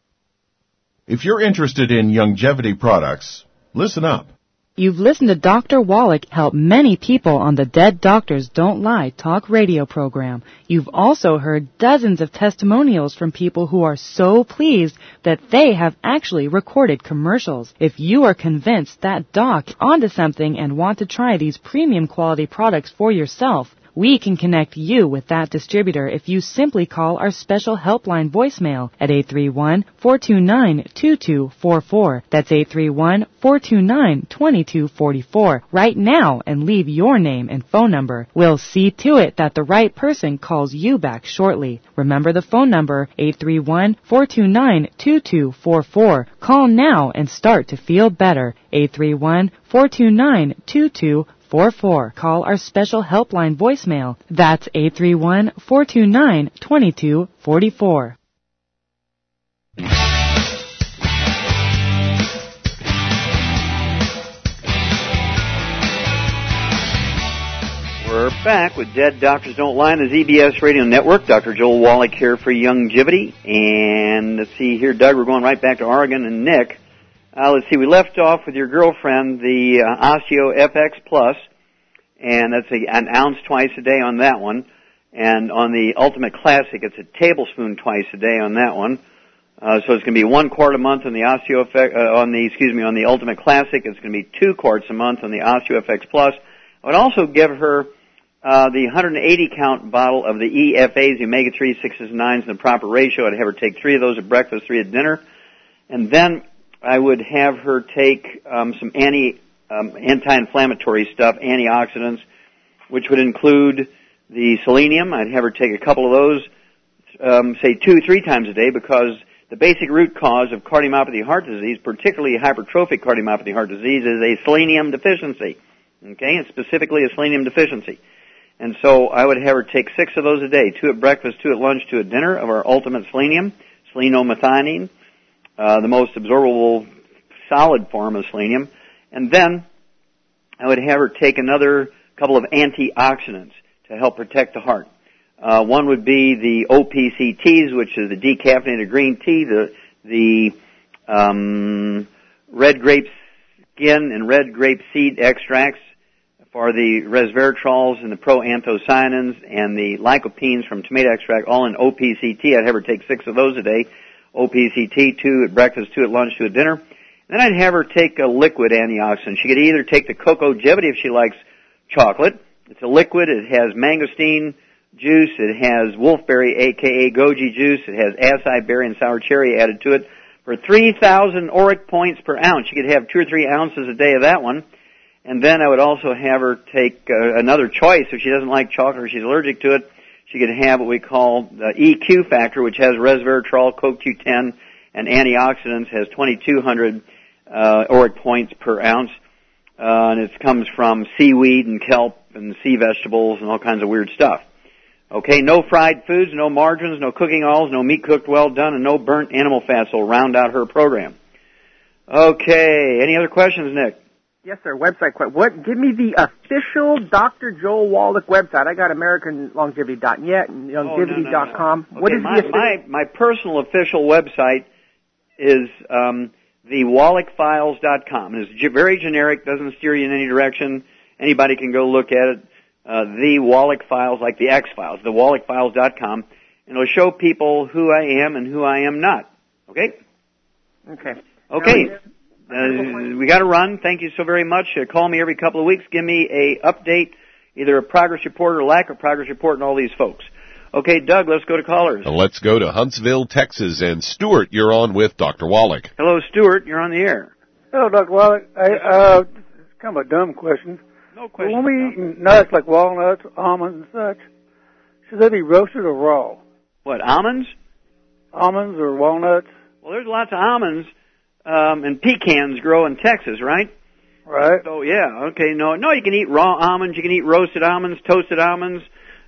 If you're interested in Youngevity products, listen up. You've listened to Doctor Wallach help many people on the Dead Doctors Don't Lie talk radio program. You've also heard dozens of testimonials from people who are so pleased that they have actually recorded commercials. If you are convinced that doc onto something and want to try these premium quality products for yourself, we can connect you with that distributor if you simply call our special helpline voicemail at eight three one, four two nine, two two four four. That's eight three one, four two nine, two two four four. Right now and leave your name and phone number. We'll see to it that the right person calls you back shortly. Remember the phone number, eight three one, four two nine, two two four four. Call now and start to feel better. eight three one, four two nine, two two four four. Call our special helpline voicemail. That's eight three one, four two nine, two two four four. We're back with Dead Doctors Don't Lie on the Z B S Radio Network. Doctor Joel Wallach here for Youngevity. And let's see here, Doug, we're going right back to Oregon. And Nick, uh, let's see, we left off with your girlfriend, the uh, Osteo F X Plus, and that's a, an ounce twice a day on that one. And on the Ultimate Classic, it's a tablespoon twice a day on that one. Uh, so it's going to be one quart a month on the Osteo F X, uh, on the, excuse me, on the Ultimate Classic. It's going to be two quarts a month on the Osteo F X Plus. I would also give her uh, the one hundred eighty count bottle of the E F As, the omega three, sixes, and nines in the proper ratio. I'd have her take three of those at breakfast, three at dinner. And then I would have her take um, some anti, um, anti-inflammatory stuff, antioxidants, which would include the selenium. I'd have her take a couple of those, um, say two, three times a day, because the basic root cause of cardiomyopathy heart disease, particularly hypertrophic cardiomyopathy heart disease, is a selenium deficiency. Okay, and specifically a selenium deficiency. And so I would have her take six of those a day, two at breakfast, two at lunch, two at dinner of our ultimate selenium, selenomethionine, uh, the most absorbable solid form of selenium. And then I would have her take another couple of antioxidants to help protect the heart. Uh, one would be the O P C Ts, which is the decaffeinated green tea, the, the um, red grape skin and red grape seed extracts, for the resveratrols and the proanthocyanins and the lycopenes from tomato extract, all in O P C T. I'd have her take six of those a day. O P C T, two at breakfast, two at lunch, two at dinner. And then I'd have her take a liquid antioxidant. She could either take the Cocogevity if she likes chocolate. It's a liquid. It has mangosteen juice. It has wolfberry, aka goji juice. It has acai berry and sour cherry added to it. For three thousand auric points per ounce, you could have two or three ounces a day of that one. And then I would also have her take uh, another choice. If she doesn't like chocolate or she's allergic to it, she could have what we call the E Q factor, which has resveratrol, C O Q ten, and antioxidants, has twenty-two hundred uh, auric points per ounce. Uh, and it comes from seaweed and kelp and sea vegetables and all kinds of weird stuff. Okay, no fried foods, no margarines, no cooking oils, no meat cooked well done, and no burnt animal fats will round out her program. Okay, any other questions, Nick? Yes, sir. Website question. What? Give me the official Doctor Joel Wallach website. I got American Longevity dot net and Youngevity dot com. Oh, no, no, no. What okay, is my, the my my personal official website is um, the Wallach Files dot com. It's ge- very generic, doesn't steer you in any direction. Anybody can go look at it. Uh, the Wallach Files, like the X-Files, the Wallach Files dot com, and it'll show people who I am and who I am not. Okay? Okay. Okay. Uh, we got to run. Thank you so very much. Uh, call me every couple of weeks. Give me a update, either a progress report or lack of progress report on all these folks. Okay, Doug, let's go to callers. Let's go to Huntsville, Texas. And Stuart, you're on with Doctor Wallach. Hello, Stuart. You're on the air. Hello, Doctor Wallach. I, uh, it's kind of a dumb question. No question. When we eat nuts like walnuts, almonds, and such, should they be roasted or raw? What, almonds? Almonds or walnuts? Well, there's lots of almonds. Um, and pecans grow in Texas, right? Right. So, yeah, okay, no, no, you can eat raw almonds, you can eat roasted almonds, toasted almonds,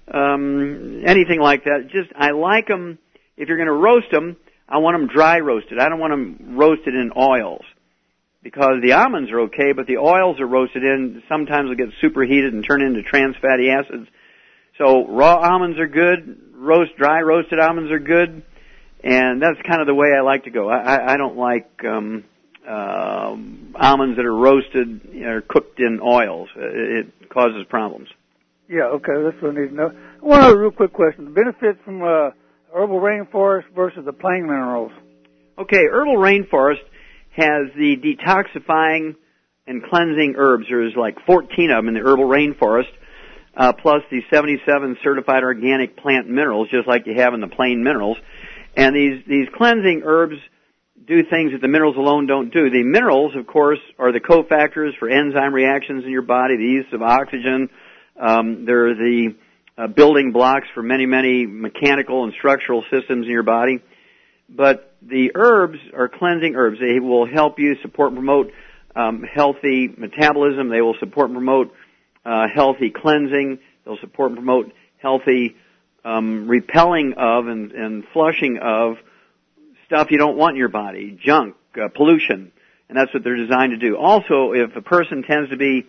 um, anything like that. Just, I like them, if you're going to roast them, I want them dry roasted. I don't want them roasted in oils. Because the almonds are okay, but the oils are roasted in, sometimes they'll get superheated and turn into trans fatty acids. So, raw almonds are good, roast, dry roasted almonds are good. And that's kind of the way I like to go. I, I don't like um, uh, almonds that are roasted or cooked in oils. It causes problems. Yeah, okay, that's what I need to know. One other real quick question. The benefits from uh, herbal rainforest versus the plain minerals. Okay, herbal rainforest has the detoxifying and cleansing herbs. There's like fourteen of them in the herbal rainforest, uh, plus the seventy-seven certified organic plant minerals, just like you have in the plain minerals. And these, these cleansing herbs do things that the minerals alone don't do. The minerals, of course, are the cofactors for enzyme reactions in your body, the use of oxygen. Um, they're the uh, building blocks for many, many mechanical and structural systems in your body. But the herbs are cleansing herbs. They will help you support and promote um, healthy metabolism. They will support and promote uh, healthy cleansing. They'll support and promote healthy Um, repelling of and, and flushing of stuff you don't want in your body, junk, uh, pollution, and that's what they're designed to do. Also, if a person tends to be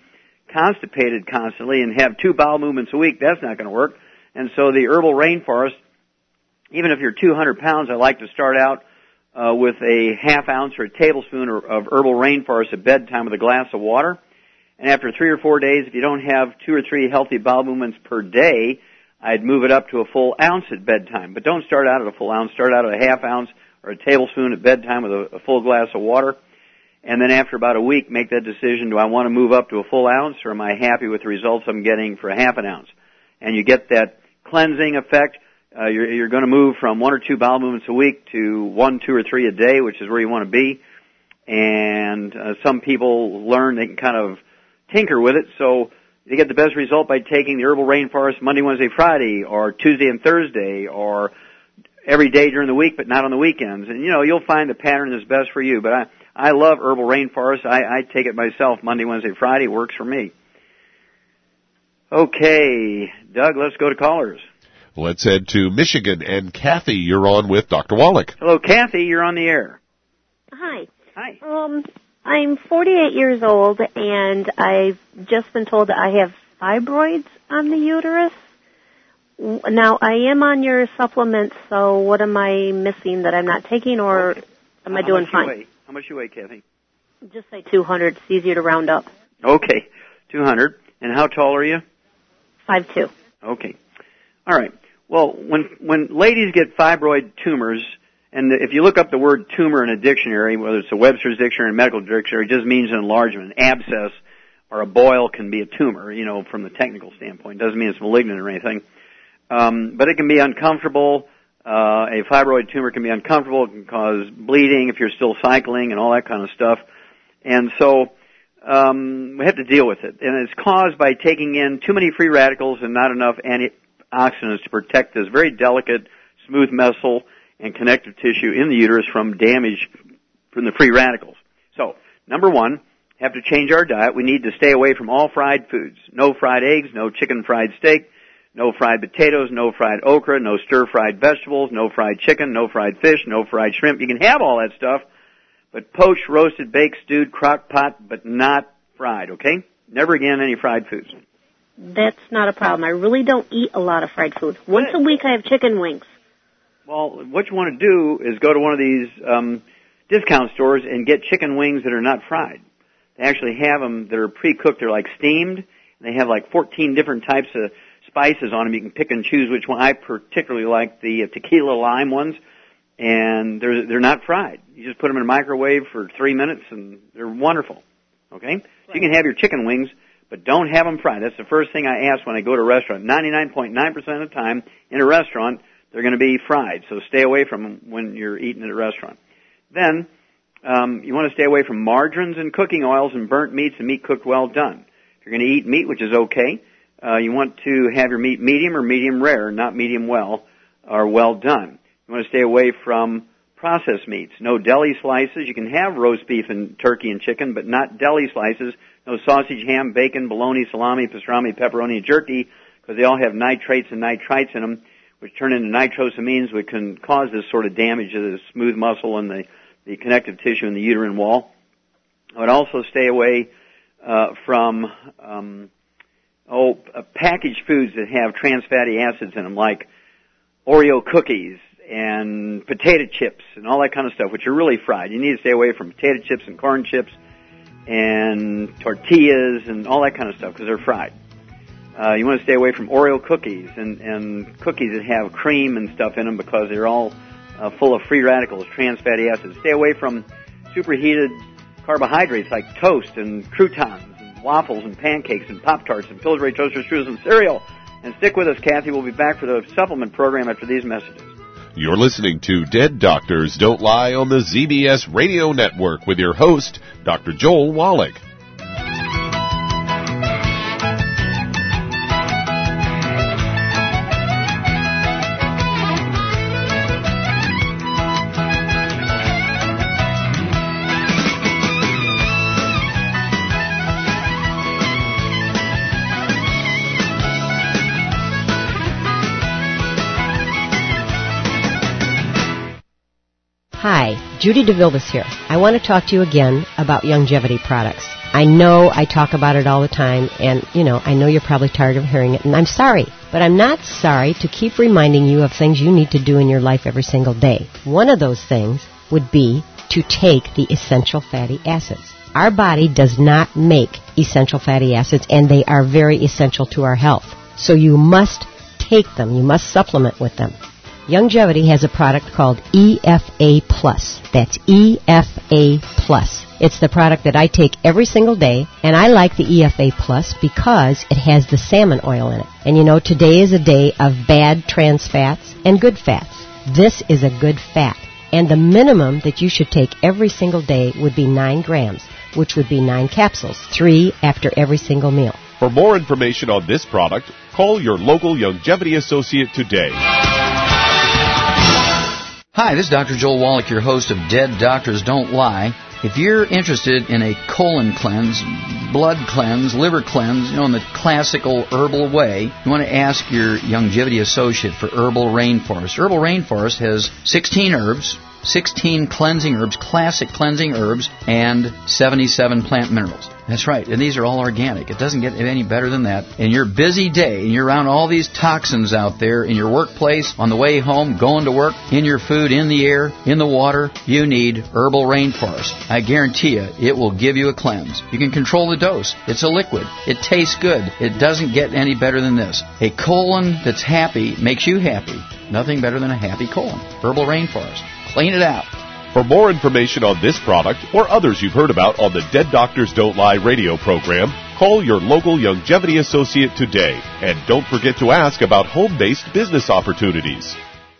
constipated constantly and have two bowel movements a week, that's not going to work. And so the herbal rainforest, even if you're two hundred pounds, I like to start out uh, with a half ounce or a tablespoon of herbal rainforest at bedtime with a glass of water. And after three or four days, if you don't have two or three healthy bowel movements per day, I'd move it up to a full ounce at bedtime. But don't start out at a full ounce. Start out at a half ounce or a tablespoon at bedtime with a, a full glass of water. And then after about a week, make that decision, do I want to move up to a full ounce, or am I happy with the results I'm getting for a half an ounce? And you get that cleansing effect. Uh, you're, you're going to move from one or two bowel movements a week to one, two, or three a day, which is where you want to be. And uh, some people learn they can kind of tinker with it, so you get the best result by taking the herbal rainforest Monday, Wednesday, Friday, or Tuesday and Thursday, or every day during the week, but not on the weekends. And, you know, you'll find the pattern is best for you. But I, I love herbal rainforest. I, I take it myself Monday, Wednesday, Friday. It works for me. Okay, Doug, let's go to callers. Let's head to Michigan. And Kathy, you're on with Doctor Wallach. Hello, Kathy. You're on the air. Hi. Hi. Um, I'm forty-eight years old, and I've just been told that I have fibroids on the uterus. Now, I am on your supplements, so what am I missing that I'm not taking, or okay. am I How doing much fine? You weigh? How much you weigh, Kathy? Just say two hundred. It's easier to round up. Okay, two hundred. And how tall are you? five two. Okay. All right. Well, when when ladies get fibroid tumors, and if you look up the word tumor in a dictionary, whether it's a Webster's dictionary or a medical dictionary, it just means an enlargement. An abscess or a boil can be a tumor, you know, from the technical standpoint. It doesn't mean it's malignant or anything. Um, but it can be uncomfortable. Uh, a fibroid tumor can be uncomfortable. It can cause bleeding if you're still cycling and all that kind of stuff. And so um, we have to deal with it. And it's caused by taking in too many free radicals and not enough antioxidants to protect this very delicate, smooth muscle and connective tissue in the uterus from damage from the free radicals. So, number one, have to change our diet. We need to stay away from all fried foods. No fried eggs, no chicken fried steak, no fried potatoes, no fried okra, no stir-fried vegetables, no fried chicken, no fried fish, no fried shrimp. You can have all that stuff, but poached, roasted, baked, stewed, crock pot, but not fried, okay? Never again any fried foods. That's not a problem. I really don't eat a lot of fried food. Once a week I have chicken wings. Well, what you want to do is go to one of these um, discount stores and get chicken wings that are not fried. They actually have them that are pre-cooked. They're like steamed. And they have like fourteen different types of spices on them. You can pick and choose which one. I particularly like the uh, tequila lime ones, and they're they're not fried. You just put them in a microwave for three minutes, and they're wonderful. Okay? Right. So you can have your chicken wings, but don't have them fried. That's the first thing I ask when I go to a restaurant. ninety-nine point nine percent of the time in a restaurant, they're going to be fried, so stay away from them when you're eating at a restaurant. Then, um, you want to stay away from margarines and cooking oils and burnt meats and meat cooked well done. If you're going to eat meat, which is okay, uh, you want to have your meat medium or medium rare, not medium well or well done. You want to stay away from processed meats. No deli slices. You can have roast beef and turkey and chicken, but not deli slices. No sausage, ham, bacon, bologna, salami, pastrami, pepperoni, and jerky, because they all have nitrates and nitrites in them, which turn into nitrosamines, which can cause this sort of damage to the smooth muscle and the, the connective tissue in the uterine wall. I would also stay away uh, from um, oh uh, packaged foods that have trans fatty acids in them, like Oreo cookies and potato chips and all that kind of stuff, which are really fried. You need to stay away from potato chips and corn chips and tortillas and all that kind of stuff because they're fried. Uh, you want to stay away from Oreo cookies and, and cookies that have cream and stuff in them because they're all uh, full of free radicals, trans fatty acids. Stay away from superheated carbohydrates like toast and croutons and waffles and pancakes and Pop-Tarts and Pillsbury toaster strudels and cereal. And stick with us, Kathy. We'll be back for the supplement program after these messages. You're listening to Dead Doctors Don't Lie on the Z B S Radio Network with your host, Doctor Joel Wallach. Hi, Judy DeVilbiss here. I want to talk to you again about Youngevity products. I know I talk about it all the time, and, you know, I know you're probably tired of hearing it, and I'm sorry. But I'm not sorry to keep reminding you of things you need to do in your life every single day. One of those things would be to take the essential fatty acids. Our body does not make essential fatty acids, and they are very essential to our health. So you must take them. You must supplement with them. Youngevity has a product called E F A Plus. That's E F A Plus. It's the product that I take every single day, and I like the E F A Plus because it has the salmon oil in it. And you know, today is a day of bad trans fats and good fats. This is a good fat. And the minimum that you should take every single day would be nine grams, which would be nine capsules, three after every single meal. For more information on this product, call your local Youngevity associate today. Hi, this is Doctor Joel Wallach, your host of Dead Doctors Don't Lie. If you're interested in a colon cleanse, blood cleanse, liver cleanse, you know, in the classical herbal way, you want to ask your Youngevity associate for Herbal Rainforest. Herbal Rainforest has sixteen herbs, sixteen cleansing herbs, classic cleansing herbs, and seventy-seven plant minerals. That's right, and these are all organic. It doesn't get any better than that. In your busy day, and you're around all these toxins out there in your workplace, on the way home, going to work, in your food, in the air, in the water, you need Herbal Rainforest. I guarantee you, it will give you a cleanse. You can control the dose. It's a liquid. It tastes good. It doesn't get any better than this. A colon that's happy makes you happy. Nothing better than a happy colon. Herbal Rainforest. Clean it out. For more information on this product or others you've heard about on the Dead Doctors Don't Lie radio program, call your local Youngevity associate today. And don't forget to ask about home-based business opportunities.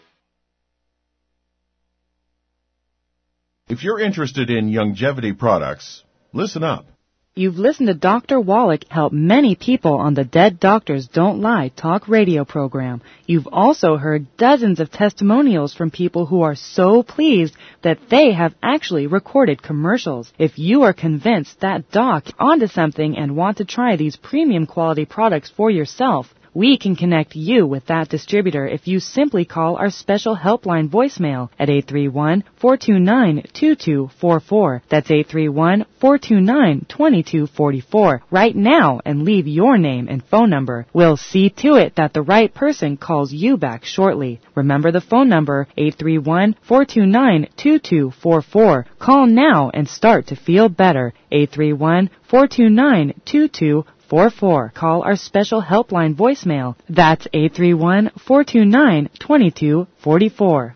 If you're interested in Youngevity products, listen up. You've listened to Doctor Wallach help many people on the Dead Doctors Don't Lie talk radio program. You've also heard dozens of testimonials from people who are so pleased that they have actually recorded commercials. If you are convinced that doc is onto something and want to try these premium quality products for yourself, we can connect you with that distributor if you simply call our special helpline voicemail at eight three one, four two nine, two two four four. That's eight three one, four two nine, two two four four right now and leave your name and phone number. We'll see to it that the right person calls you back shortly. Remember the phone number, eight three one, four two nine, two two four four. Call now and start to feel better. eight three one, four two nine, two two four four. Call our special helpline voicemail. That's eight three one, four two nine, two two four four.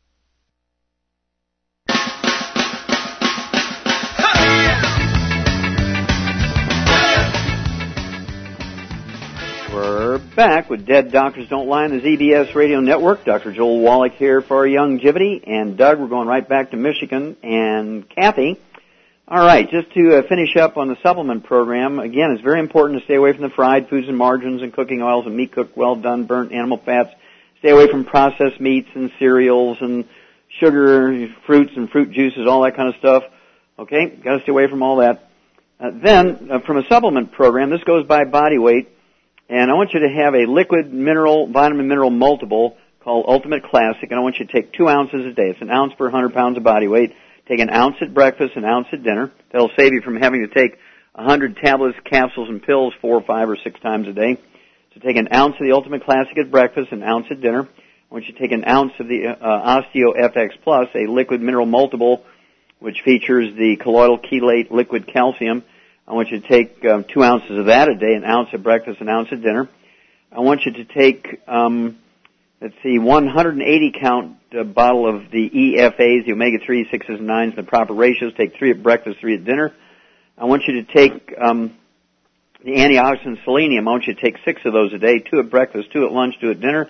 We're back with Dead Doctors Don't Lie on the Z B S Radio Network. Doctor Joel Wallach here for Youngevity. And Doug, we're going right back to Michigan. And Kathy. All right, just to uh, finish up on the supplement program, again, it's very important to stay away from the fried foods and margarines and cooking oils and meat cooked well done, burnt animal fats. Stay away from processed meats and cereals and sugar, fruits and fruit juices, all that kind of stuff. Okay, got to stay away from all that. Uh, then, uh, from a supplement program, this goes by body weight, and I want you to have a liquid mineral, vitamin mineral multiple called Ultimate Classic, and I want you to take two ounces a day. It's an ounce per one hundred pounds of body weight. Take an ounce at breakfast, an ounce at dinner. That'll save you from having to take one hundred tablets, capsules, and pills four or five or six times a day. So take an ounce of the Ultimate Classic at breakfast, an ounce at dinner. I want you to take an ounce of the uh, Osteo F X Plus, a liquid mineral multiple, which features the colloidal chelate liquid calcium. I want you to take um, two ounces of that a day, an ounce at breakfast, an ounce at dinner. I want you to take, um, let's see, one hundred eighty count uh, bottle of the E F As, the omega three, sixes, and nines, in the proper ratios. Take three at breakfast, three at dinner. I want you to take um, the antioxidant selenium. I want you to take six of those a day, two at breakfast, two at lunch, two at dinner.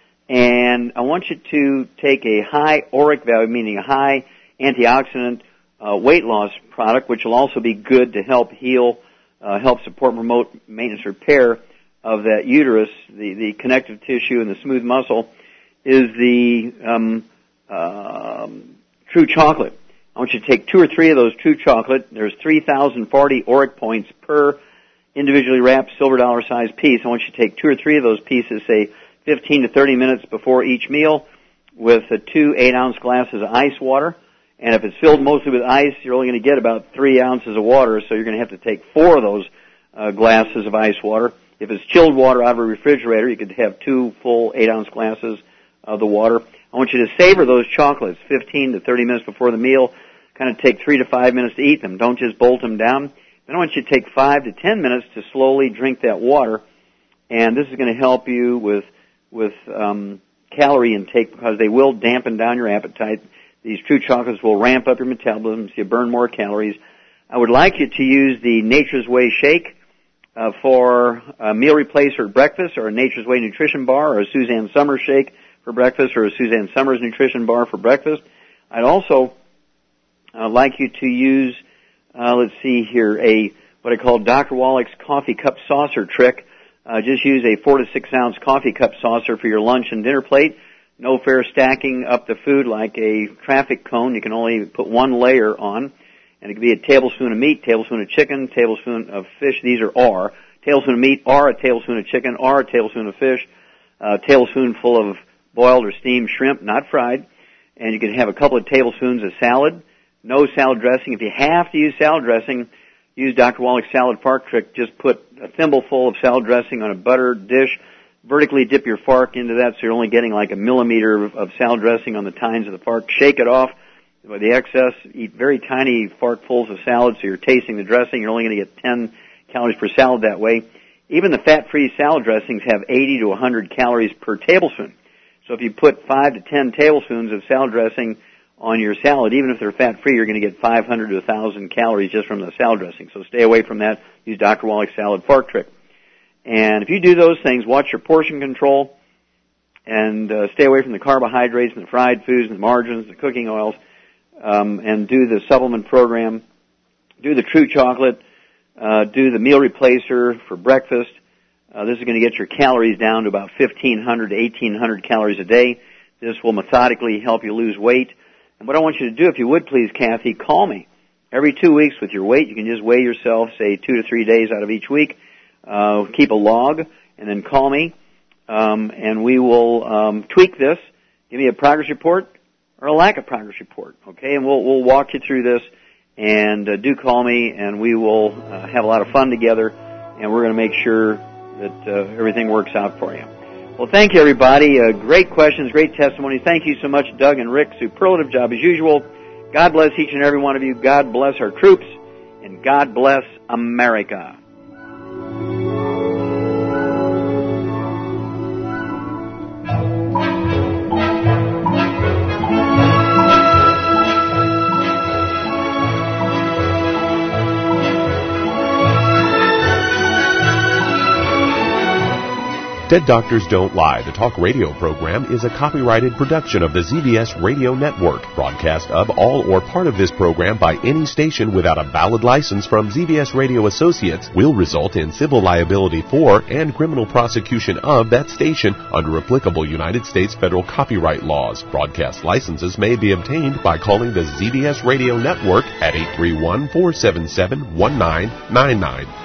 And I want you to take a high auric value, meaning a high antioxidant uh, weight loss product, which will also be good to help heal, uh, help support, promote maintenance repair of that uterus, the, the connective tissue and the smooth muscle, is the um, uh, True Chocolate. I want you to take two or three of those True Chocolate. There's three thousand forty auric points per individually wrapped silver dollar size piece. I want you to take two or three of those pieces, say fifteen to thirty minutes before each meal, with uh, two eight ounce glasses of ice water. And if it's filled mostly with ice, you're only going to get about three ounces of water, so you're going to have to take four of those uh, glasses of ice water. If it's chilled water out of a refrigerator, you could have two full eight-ounce glasses of the water. I want you to savor those chocolates fifteen to thirty minutes before the meal. Kind of take three to five minutes to eat them. Don't just bolt them down. Then I want you to take five to ten minutes to slowly drink that water. And this is going to help you with with um, calorie intake because they will dampen down your appetite. These true chocolates will ramp up your metabolism so you burn more calories. I would like you to use the Nature's Way shake uh, for a meal replacer at breakfast, or a Nature's Way nutrition bar, or a Suzanne Summers shake for breakfast, or a Suzanne Summers nutrition bar for breakfast. I'd also uh, like you to use, uh, let's see here, a what I call Doctor Wallach's coffee cup saucer trick. Uh, just use a four to six ounce coffee cup saucer for your lunch and dinner plate. No fair stacking up the food like a traffic cone. You can only put one layer on. And it could be a tablespoon of meat, tablespoon of chicken, tablespoon of fish. These are R. Tablespoon of meat, R, a tablespoon of chicken, R, a tablespoon of fish, a tablespoonful of boiled or steamed shrimp, not fried. And you can have a couple of tablespoons of salad. No salad dressing. If you have to use salad dressing, use Doctor Wallach's salad fork trick. Just put a thimbleful of salad dressing on a buttered dish. Vertically dip your fork into that so you're only getting like a millimeter of, of salad dressing on the tines of the fork. Shake it off with the excess. Eat very tiny forkfuls of salad so you're tasting the dressing. You're only going to get ten calories per salad that way. Even the fat-free salad dressings have eighty to one hundred calories per tablespoon. So if you put five to ten tablespoons of salad dressing on your salad, even if they're fat-free, you're going to get five hundred to one thousand calories just from the salad dressing. So stay away from that. Use Doctor Wallach's salad fork trick. And if you do those things, watch your portion control and uh, stay away from the carbohydrates and the fried foods and the margarines, the cooking oils, um, and do the supplement program. Do the True Chocolate. Uh, do the meal replacer for breakfast. Uh, this is going to get your calories down to about fifteen hundred to eighteen hundred calories a day. This will methodically help you lose weight. And what I want you to do, if you would please, Kathy, call me every two weeks with your weight. You can just weigh yourself, say, two to three days out of each week. Uh, keep a log, and then call me, um, and we will um, tweak this. Give me a progress report or a lack of progress report, okay? And we'll we'll walk you through this. And uh, do call me, and we will uh, have a lot of fun together. And we're going to make sure that uh, everything works out for you. Well, thank you, everybody. Uh, great questions, great testimony. Thank you so much, Doug and Rick. Superlative job as usual. God bless each and every one of you. God bless our troops, and God bless America. Dead Doctors Don't Lie, the talk radio program, is a copyrighted production of the Z B S Radio Network. Broadcast of all or part of this program by any station without a valid license from Z B S Radio Associates will result in civil liability for and criminal prosecution of that station under applicable United States federal copyright laws. Broadcast licenses may be obtained by calling the Z B S Radio Network at eight three one, four seven seven, one nine nine nine.